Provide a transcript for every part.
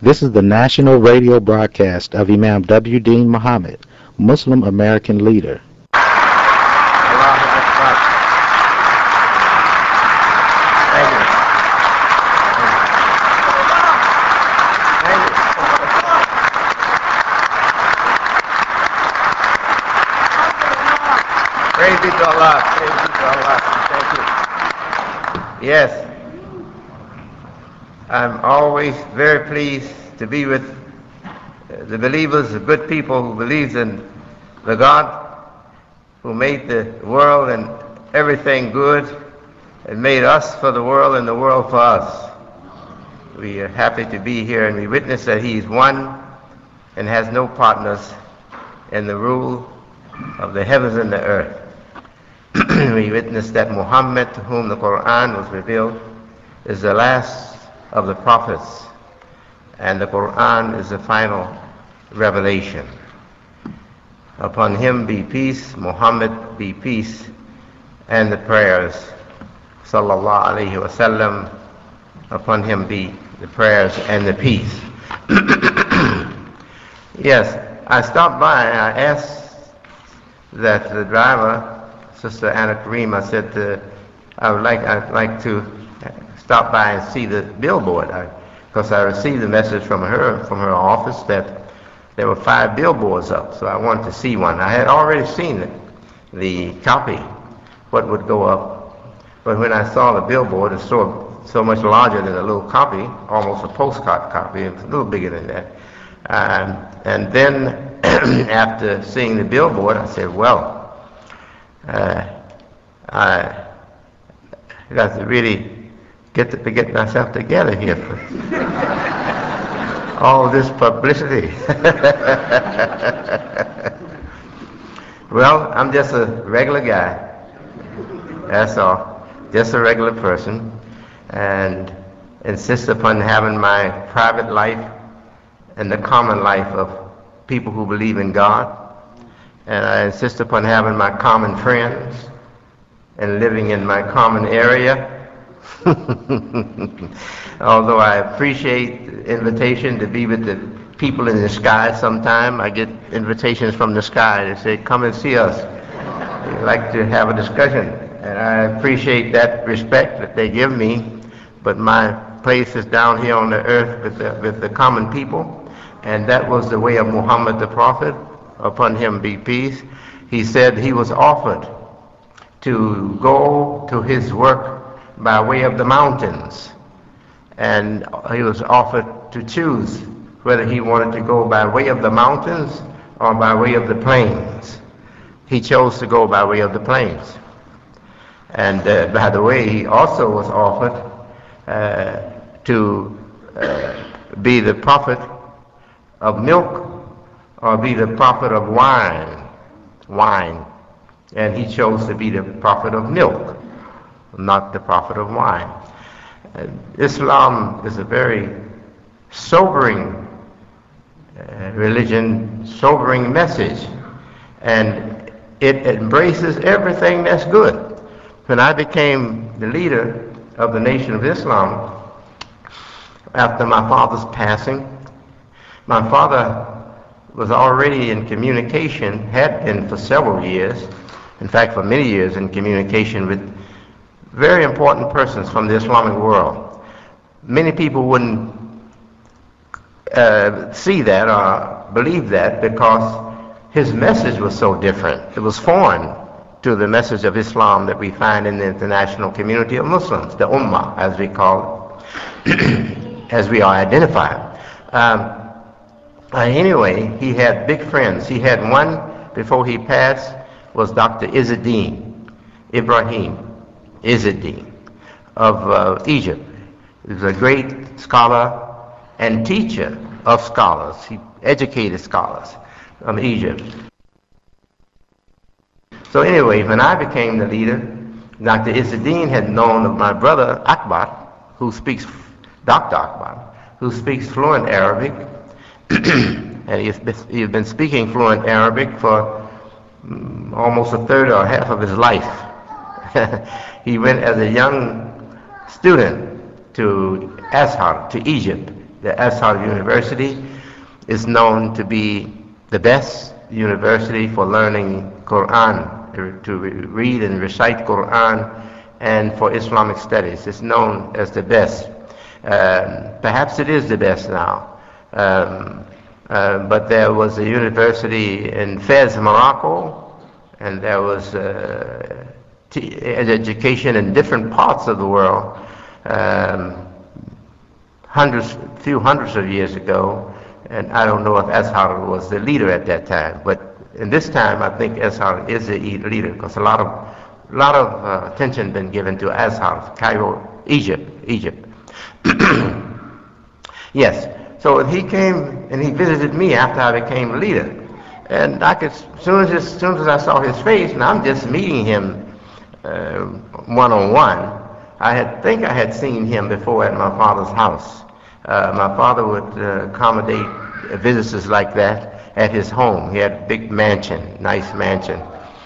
This is the national radio broadcast of Imam W. Deen Muhammad, Muslim American leader. Allahu Akbar. Thank you. Thank you. Praise be to Allah. Praise be to Allah. Thank you. Yes. I'm always very pleased to be with the believers, the good people who believe in the God who made the world and everything good and made us for the world and the world for us. We are happy to be here, and we witness that He is one and has no partners in the rule of the heavens and the earth. We witness that Muhammad, to whom the Quran was revealed, is the last of the prophets, and the Quran is the final revelation. Upon him be peace, Muhammad be peace, and the prayers, sallallahu alaihi wasallam, upon him be the prayers and the peace. Yes, I stopped by and I asked that the driver, Sister Anna Kareem, I said I'd like to stop by and see the billboard, because I received a message from her office that there were 5 billboards up, so I wanted to see one. I had already seen the copy, what would go up, but when I saw the billboard, it's so much larger than a little copy, almost a postcard copy. It's a little bigger than that. And then after seeing the billboard, I said, well, I got to really get myself together here for all this publicity. Well, I'm just a regular guy. That's all. Just a regular person, and insist upon having my private life and the common life of people who believe in God. And I insist upon having my common friends and living in my common area. Although I appreciate the invitation to be with the people in the sky sometime, I get invitations from the sky. They say, come and see us. We'd like to have a discussion. And I appreciate that respect that they give me, but my place is down here on the earth with the common people. And that was the way of Muhammad the Prophet, upon him be peace. He said he was offered to go to his work by way of the mountains, and he was offered to choose whether he wanted to go by way of the mountains or by way of the plains. He chose to go by way of the plains. And by the way, he also was offered to be the prophet of milk or be the prophet of wine, and he chose to be the prophet of milk, not the prophet of wine. Islam is a very sobering religion, sobering message, and it embraces everything that's good. When I became the leader of the Nation of Islam, after my father's passing, my father was already in communication, had been for several years, in fact for many years, in communication with very important persons from the Islamic world. Many people wouldn't see that or believe that because his message was so different. It was foreign to the message of Islam that we find in the international community of Muslims, the Ummah, as we call it, as we are identified. Anyway, he had big friends. He had one, before he passed, was Dr. Ibrahim Izzeddin of Egypt. He was a great scholar and teacher of scholars. He educated scholars from Egypt. So anyway, when I became the leader, Dr. Izzeddin had known of my brother Akbar, Dr. Akbar, who speaks fluent Arabic, and he had been speaking fluent Arabic for almost a third or half of his life. He went as a young student to Azhar, to Egypt, the Azhar University is known to be the best university for learning Quran, to read and recite Quran, and for Islamic studies. It's known as the best. Perhaps it is the best now. But there was a university in Fez, Morocco, and there was education in different parts of the world few hundreds of years ago, and I don't know if Azhar was the leader at that time, but in this time I think Azhar is the leader, because a lot of attention been given to Azhar, Cairo, Egypt. Yes, so he came and he visited me after I became leader, and I could, as soon as I saw his face, and I'm just meeting him one-on-one. I think I had seen him before at my father's house. My father would accommodate visitors like that at his home. He had a big mansion, nice mansion.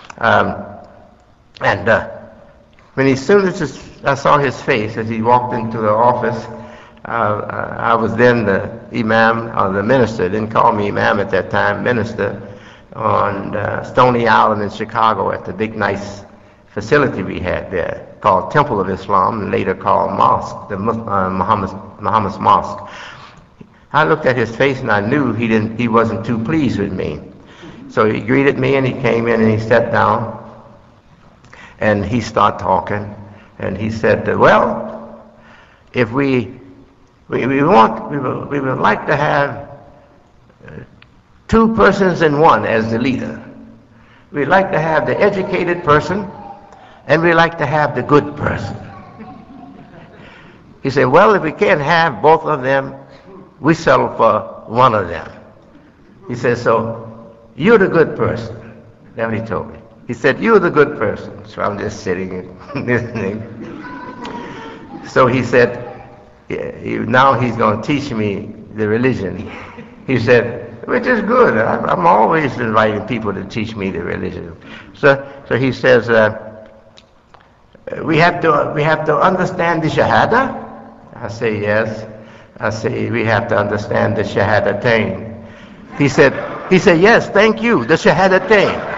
As soon as I saw his face as he walked into the office, I was then the imam, or the minister, didn't call me imam at that time, minister, on Stony Island in Chicago at the big nice facility we had there called Temple of Islam, and later called Mosque, the Muhammad's Mosque. I looked at his face and I knew he wasn't too pleased with me. So he greeted me and he came in and he sat down and he started talking, and he said, well, if we would like to have two persons in one as the leader. We'd like to have the educated person, and we like to have the good person. He said, well, if we can't have both of them, we settle for one of them. He said, so you're the good person. That's what he told me. He said, you're the good person. So I'm just sitting and listening. So he said, now he's going to teach me the religion. He said, which is good. I'm always inviting people to teach me the religion. So he says, we have to understand the Shahada. I say yes. I say we have to understand the Shahadatain. He said yes, thank you, the Shahadatain.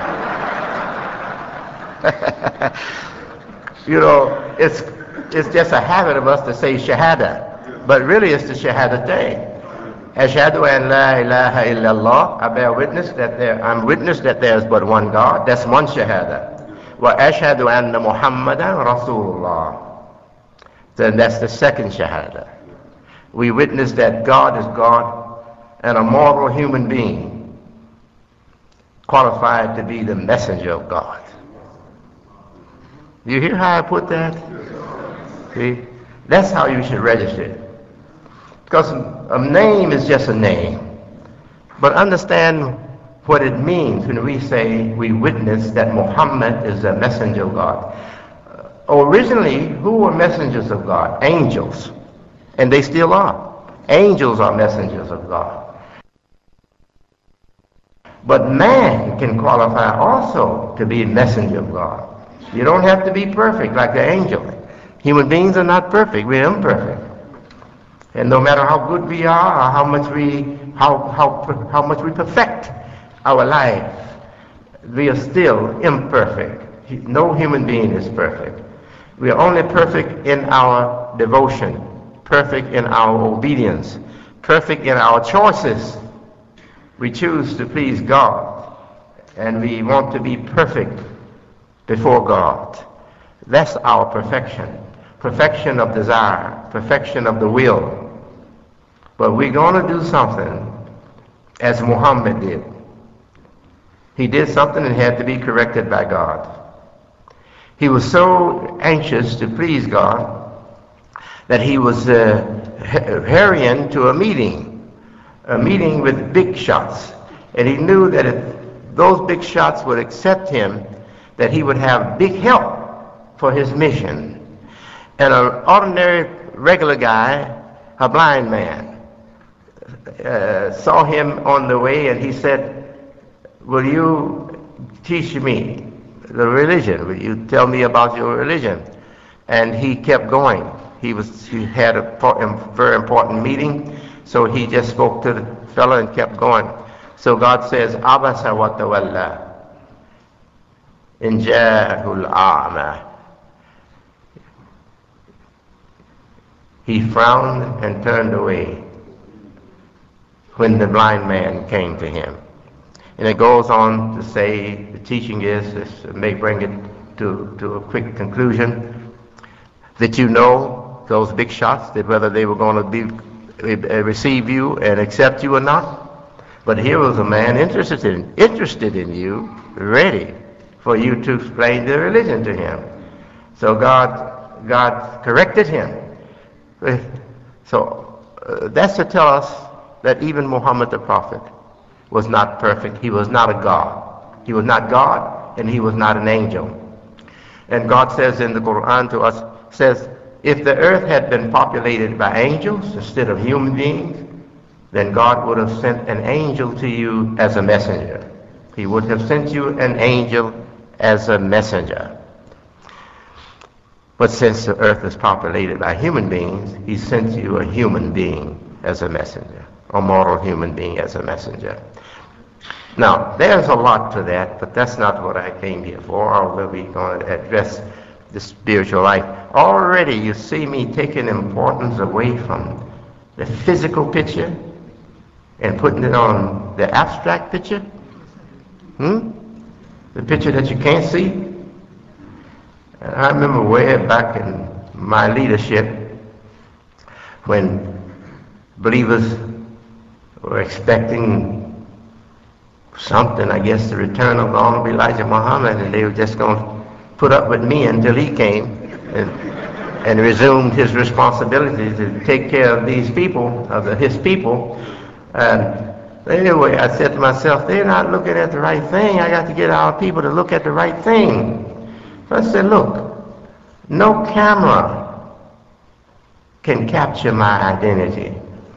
You know, it's just a habit of us to say Shahada, but really it's the Shahadatain. Ashhadu an la ilaha illallah. I bear witness I'm witness that there is but one God. That's one Shahada. Wa ashhadu anna Muhammadan Rasulullah. Then that's the second Shahada. We witness that God is God and a mortal human being qualified to be the messenger of God. You hear how I put that? See? That's how you should register it. Because a name is just a name. But understand what it means when we say we witness that Muhammad is the messenger of God. Originally, who were messengers of God? Angels. And they still are. Angels are messengers of God. But man can qualify also to be a messenger of God. You don't have to be perfect like the angel. Human beings are not perfect. We're imperfect. And no matter how good we are, or how much we perfect our life, we are still imperfect. No human being is perfect. We are only perfect in our devotion, perfect in our obedience, perfect in our choices. We choose to please God, and we want to be perfect before God. That's our perfection. Perfection of desire, perfection of the will. But we're going to do something as Muhammad did. He did something and had to be corrected by God. He was so anxious to please God that he was hurrying to a meeting with big shots. And he knew that if those big shots would accept him, that he would have big help for his mission. And an ordinary, regular guy, a blind man, saw him on the way and he said, will you teach me the religion? Will you tell me about your religion? And he kept going. He had a very important meeting, So he just spoke to the fellow and kept going. So God says, Abasa wa tawalla in ja'ahul a'ma. He frowned and turned away when the blind man came to him. And it goes on to say, the teaching is, this may bring it to a quick conclusion, that you know those big shots, that whether they were going to receive you and accept you or not. But here was a man interested in you, ready for you to explain the religion to him. So God corrected him. So that's to tell us that even Muhammad the Prophet was not perfect. He was not a God. He was not God, and he was not an angel. And God says in the Quran to us, says, if the earth had been populated by angels instead of human beings, then God would have sent an angel to you as a messenger. He would have sent you an angel as a messenger. But since the earth is populated by human beings, he sent you a human being as a messenger, a mortal human being as a messenger. Now, there's a lot to that, but that's not what I came here for, although we're going to address the spiritual life. Already you see me taking importance away from the physical picture and putting it on the abstract picture. The picture that you can't see. And I remember way back in my leadership when believers were expecting something, I guess, the return of the Honorable Elijah Muhammad, and they were just going to put up with me until he came and resumed his responsibility to take care of these people, his people. And anyway, I said to myself, they're not looking at the right thing. I got to get our people to look at the right thing. So I said, look, no camera can capture my identity.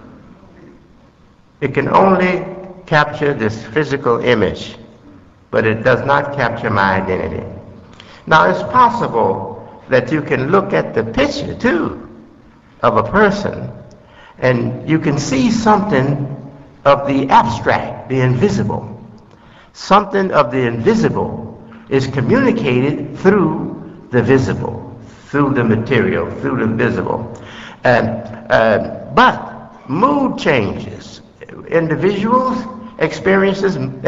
It can only capture this physical image, but it does not capture my identity. Now, it's possible that you can look at the picture, too, of a person, and you can see something of the abstract, the invisible. Something of the invisible is communicated through the visible, through the material, through the visible. But mood changes. Individuals experience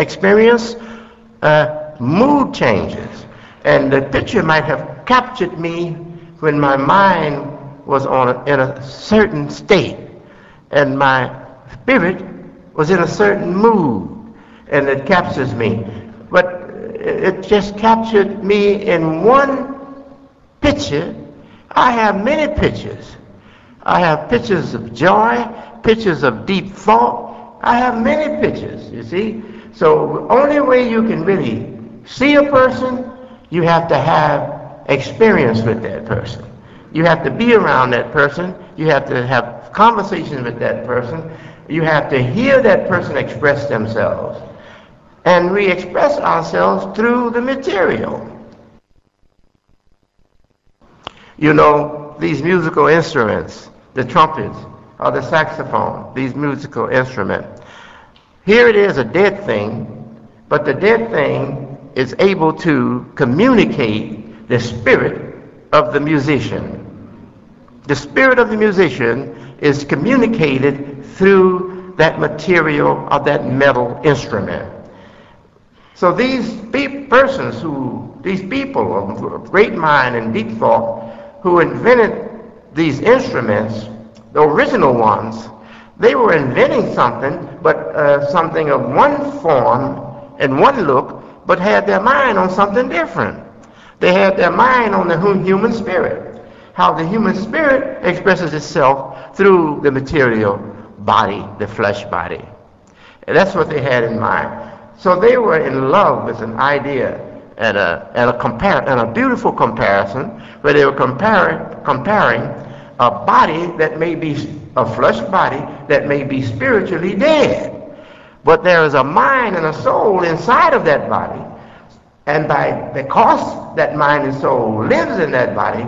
mood changes. And the picture might have captured me when my mind was in a certain state, and my spirit was in a certain mood, and it captures me. But it just captured me in one picture. I have many pictures. I have pictures of joy, pictures of deep thought. I have many pictures, you see. So the only way you can really see a person, you have to have experience with that person. You have to be around that person. You have to have conversations with that person. You have to hear that person express themselves. And we express ourselves through the material. You know, these musical instruments, the trumpets or the saxophone, these musical instruments. Here it is, a dead thing, but the dead thing is able to communicate the spirit of the musician. The spirit of the musician is communicated through that material or that metal instrument. So these people of great mind and deep thought who invented these instruments, the original ones, they were inventing something, but something of one form and one look, but had their mind on something different. They had their mind on the human spirit, how the human spirit expresses itself through the material body, the flesh body. And that's what they had in mind. So they were in love with an idea and a beautiful comparison where they were comparing a body that may be a flesh body that may be spiritually dead. But there is a mind and a soul inside of that body. And because that mind and soul lives in that body,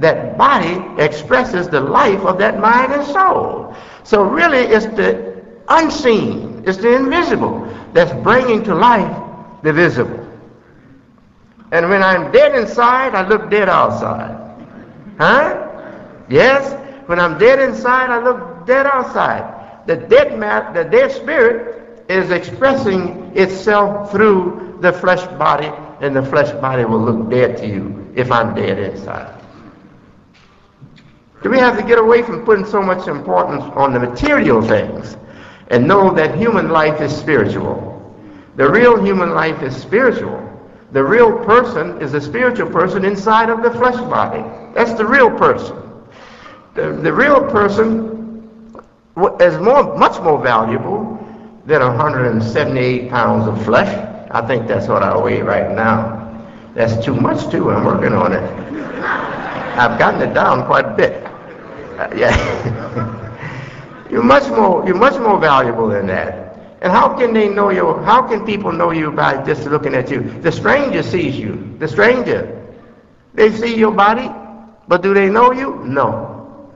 that body expresses the life of that mind and soul. So really it's the unseen, it's the invisible that's bringing to life the visible. And when I'm dead inside, I look dead outside. Huh? Yes? When I'm dead inside, I look dead outside. The dead spirit is expressing itself through the flesh body, and the flesh body will look dead to you if I'm dead inside. Do we have to get away from putting so much importance on the material things and know that human life is spiritual? The real human life is spiritual. The real person is a spiritual person inside of the flesh body. That's the real person. The real person is much more valuable than 178 pounds of flesh. I think that's what I weigh right now. That's too much too. I'm working on it. I've gotten it down quite a bit. Yeah. You're much more valuable than that. And how can they know you? How can people know you by just looking at you? The stranger sees you. The stranger. They see your body, but do they know you? No.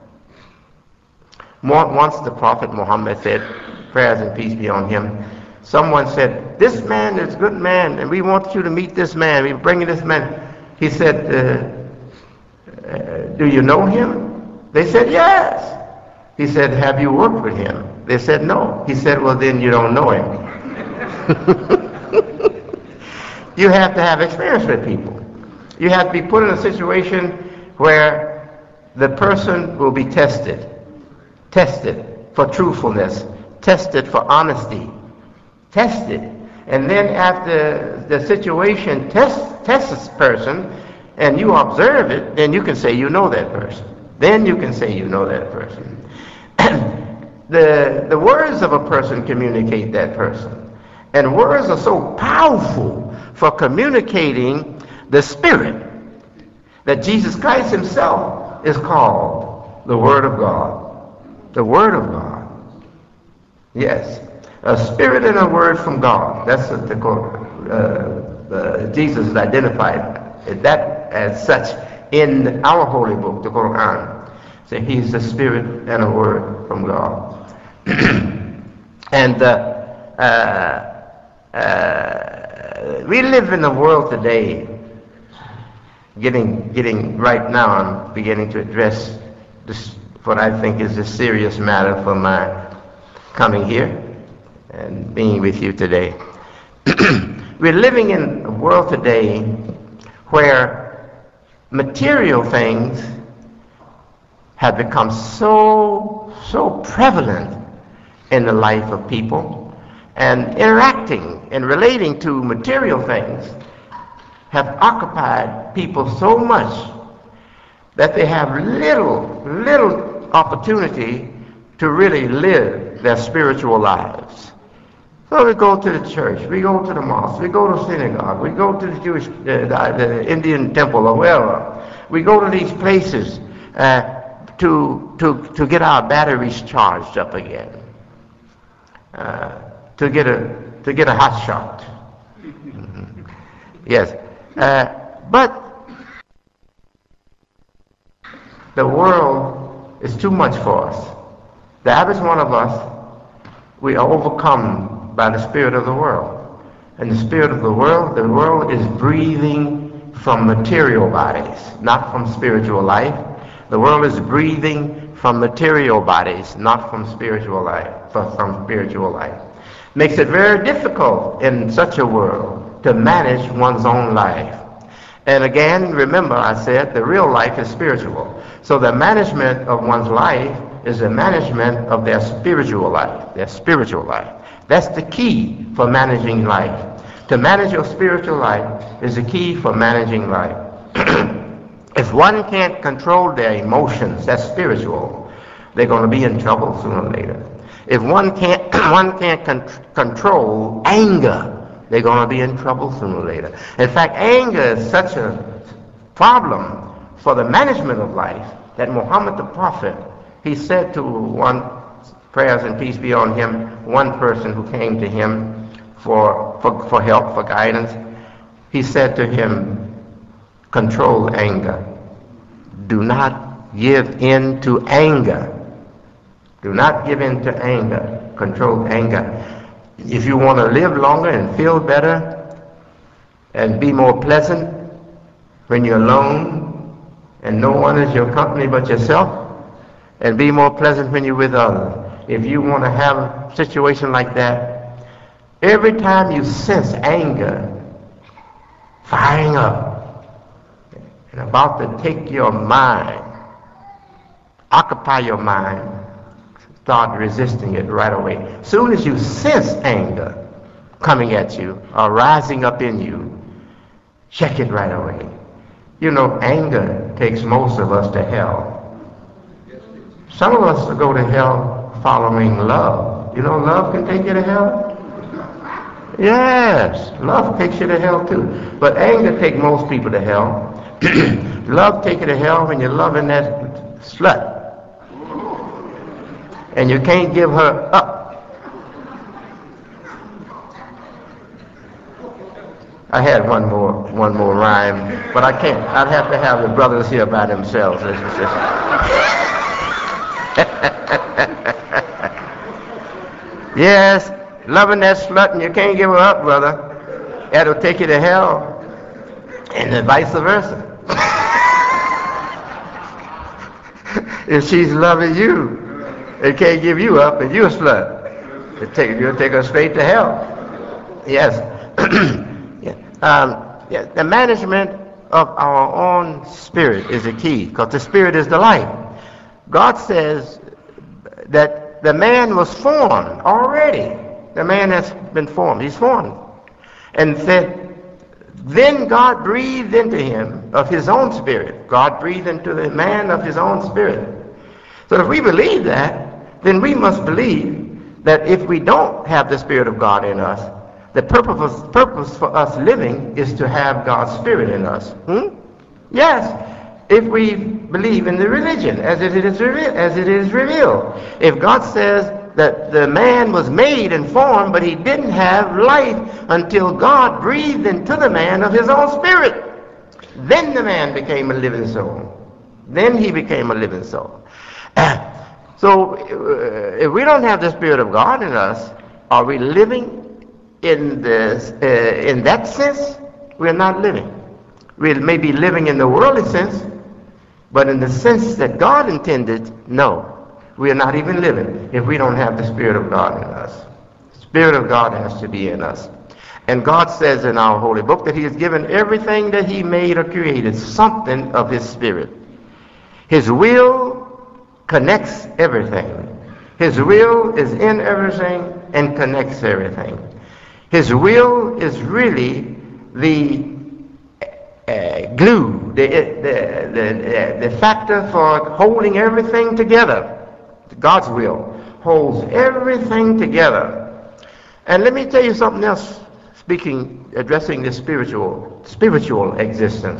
Once the Prophet Muhammad said, prayers and peace be on him, someone said, this man is a good man, and we want you to meet this man. We're bringing this man. He said, do you know him? They said, yes. He said, have you worked with him? They said, no. He said, well, then you don't know him. You have to have experience with people. You have to be put in a situation where the person will be tested for truthfulness, tested for honesty, tested. And then after the situation tests this person, and you observe it, then you can say you know that person. Then you can say you know that person. The words of a person communicate that person. And words are so powerful for communicating the Spirit that Jesus Christ himself is called the Word of God. The Word of God. Yes. A spirit and a word from God. That's what Jesus is identified that as such in our holy book, the Quran. So he's a spirit and a word from God. And we live in a world today, getting right now, I'm beginning to address this, what I think is a serious matter for my coming here and being with you today. We're living in a world today where material things have become so prevalent in the life of people, and interacting and relating to material things have occupied people so much that they have little opportunity to really live their spiritual lives. So we go to the church, we go to the mosque, we go to synagogue, we go to the Jewish, the Indian temple or wherever. We go to these places to get our batteries charged up again, to get a hot shot. Yes, but the world is too much for us. The average one of us, we are overcome by the spirit of the world. And the spirit of the world is breathing from material bodies, not from spiritual life. The world is breathing from material bodies, not from spiritual life, from spiritual life. Makes it very difficult in such a world to manage one's own life. And again, remember I said the real life is spiritual. So the management of one's life is the management of their spiritual life, That's the key for managing life. To manage your spiritual life is the key for managing life. If one can't control their emotions, that's spiritual, they're going to be in trouble sooner or later. If one can't control anger, they're going to be in trouble sooner or later. In fact, anger is such a problem for the management of life that Muhammad the Prophet, he said to one, prayers and peace be on him, one person who came to him for help, for guidance, he said to him, control anger. do not give in to anger. Do not give in to anger. Control anger. If you want to live longer and feel better and be more pleasant when you're alone and no one is your company but yourself, and be more pleasant when you're with others. If you want to have a situation like that, every time you sense anger firing up and about to take your mind, occupy your mind, start resisting it right away. As soon as you sense anger coming at you or rising up in you, check it right away. You know, anger takes most of us to hell. Some of us go to hell following love. You know, love can take you to hell? Yes, love takes you to hell too. But anger takes most people to hell. Love takes you to hell when you're loving that slut. And you can't give her up. I had one more rhyme, but I can't. I'd have to have the brothers here by themselves. Yes, loving that slut and you can't give her up, brother. That'll take you to hell, and then vice versa. If she's loving you, it can't give you up, and you're a slut. You'll take her straight to hell. Yes. The management of our own spirit is the key, because the spirit is the life. God says that the man was formed already. The man has been formed. He's formed. And said, then God breathed into him of his own spirit. God breathed into the man of his own spirit. So if we believe that, then we must believe that if we don't have the Spirit of God in us, the purpose for us living is to have God's Spirit in us. Yes. If we believe in the religion as it is revealed. If God says that the man was made and formed, but he didn't have life until God breathed into the man of his own spirit, then the man became a living soul. Then he became a living soul. So if we don't have the Spirit of God in us, are we living in that sense? We're not living. We may be living in the worldly sense, but in the sense that God intended, no. We are not even living if we don't have the Spirit of God in us. The Spirit of God has to be in us. And God says in our holy book that he has given everything that he made or created something of his Spirit. His will connects everything. His will is in everything and connects everything. His will is really the glue, the factor for holding everything together. God's will holds everything together. And let me tell you something else, addressing the spiritual existence.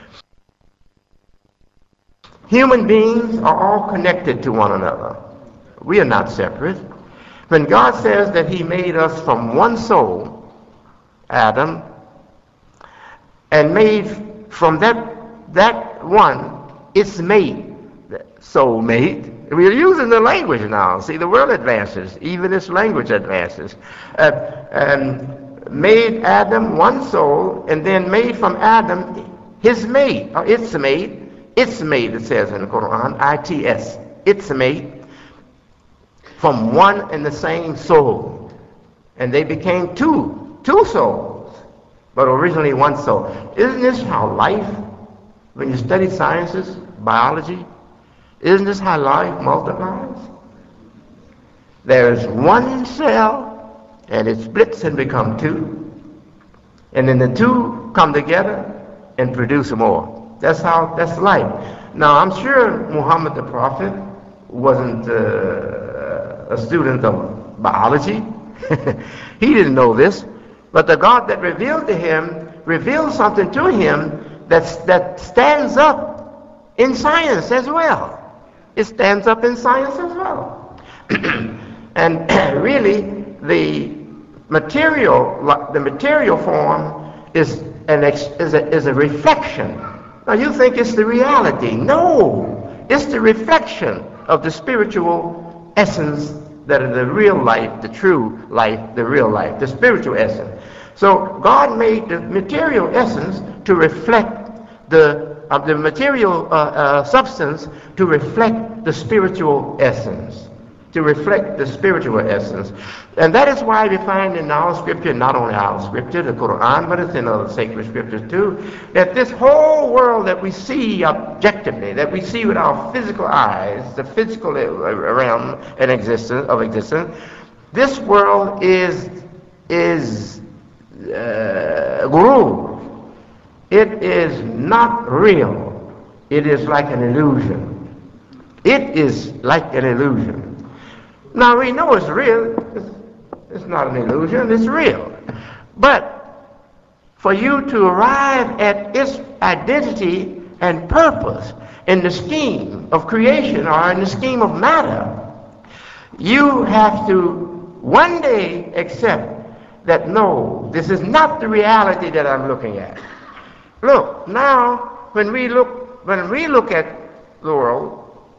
Human beings are all connected to one another. We are not separate. When God says that he made us from one soul, Adam, and made from that one its mate, soul mate. We're using the language now. See, the world advances, even its language advances. And made Adam one soul, and then made from Adam his mate, or its mate, it says in the Quran, I-T-S, its mate, from one and the same soul. And they became two souls, but originally one soul. Isn't this how life, when you study sciences, biology, isn't this how life multiplies? There's one cell, and it splits and becomes two. And then the two come together and produce more. That's life. Now, I'm sure Muhammad the Prophet wasn't a student of biology. He didn't know this. But the God that revealed to him, revealed something to him that stands up in science as well. It stands up in science as well. And really, the material form is a reflection. Now you think it's the reality. No, it's the reflection of the spiritual essence that is the real life, the true life, the real life, the spiritual essence. So God made the material essence to reflect the material substance to reflect the spiritual essence. To reflect the spiritual essence. And that is why we find in our scripture, not only our scripture, the Quran, but it's in other sacred scriptures too, that this whole world that we see objectively, that we see with our physical eyes, the physical realm and existence, this world is gurur. It is not real. It is like an illusion. It is like an illusion. Now we know it's real. It's not an illusion, it's real. But for you to arrive at its identity and purpose in the scheme of creation or in the scheme of matter, you have to one day accept that no, this is not the reality that I'm looking at. Look, now when we look at the world,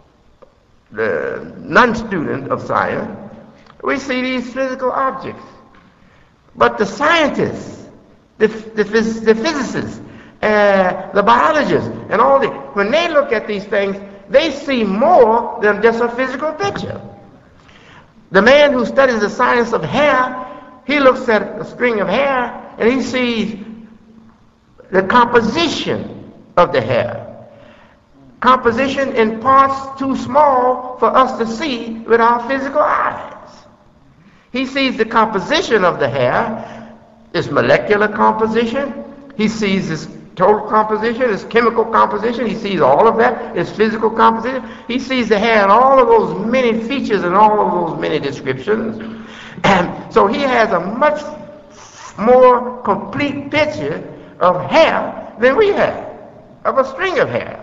the non-student of science, we see these physical objects. But the scientists, the physicists, the biologists, and all the, when they look at these things, they see more than just a physical picture. The man who studies the science of hair, he looks at a string of hair and he sees the composition of the hair. Composition in parts too small for us to see with our physical eyes. He sees the composition of the hair, its molecular composition. He sees its total composition, its chemical composition. He sees all of that, its physical composition. He sees the hair and all of those many features and all of those many descriptions. And so he has a much more complete picture of hair than we have, of a string of hair.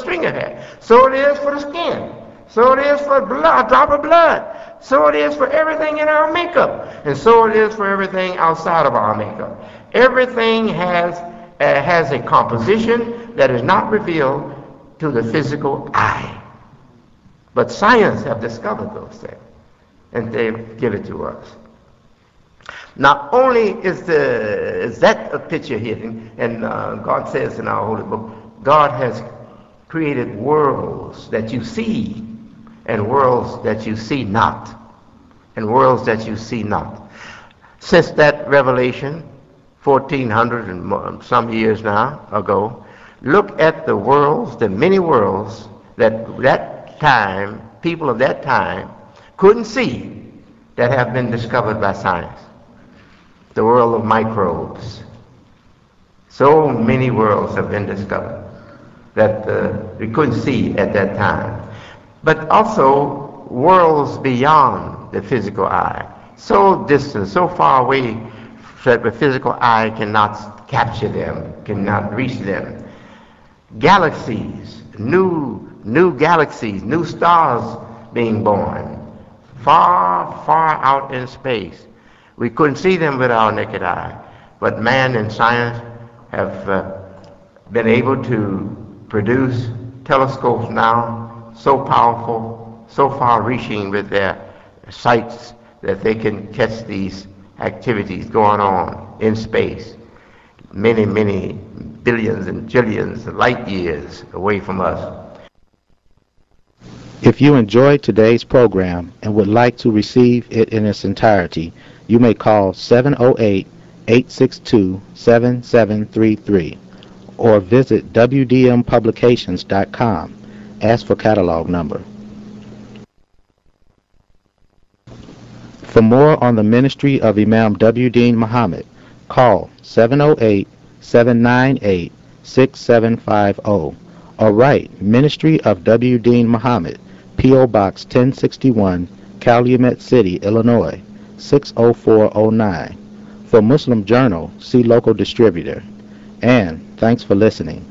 So it is for the skin. So it is for blood, a drop of blood. So it is for everything in our makeup. And so it is for everything outside of our makeup. Everything has a composition that is not revealed to the physical eye. But science have discovered those things. And they give it to us. Not only is that a picture hidden, and God says in our holy book, God has created worlds that you see and worlds that you see not. And worlds that you see not. Since that revelation, 1400 and some years now ago, look at the worlds, the many worlds that time, people of that time couldn't see that have been discovered by science. The world of microbes. So many worlds have been discovered that we couldn't see at that time. But also worlds beyond the physical eye. So distant, so far away that the physical eye cannot capture them, cannot reach them. Galaxies, new galaxies, new stars being born. Far, far out in space. We couldn't see them with our naked eye. But man and science have been able to produce telescopes now so powerful, so far-reaching with their sights that they can catch these activities going on in space, many, many billions and trillions of light years away from us. If you enjoyed today's program and would like to receive it in its entirety, you may call 708-862-7733 or visit wdmpublications.com. Ask for catalog number. For more on the ministry of Imam W. Dean Muhammad, call 708-798-6750 or write Ministry of W. Dean Muhammad, P.O. Box 1061, Calumet City, Illinois, 60409. For Muslim Journal, see local distributor. And thanks for listening.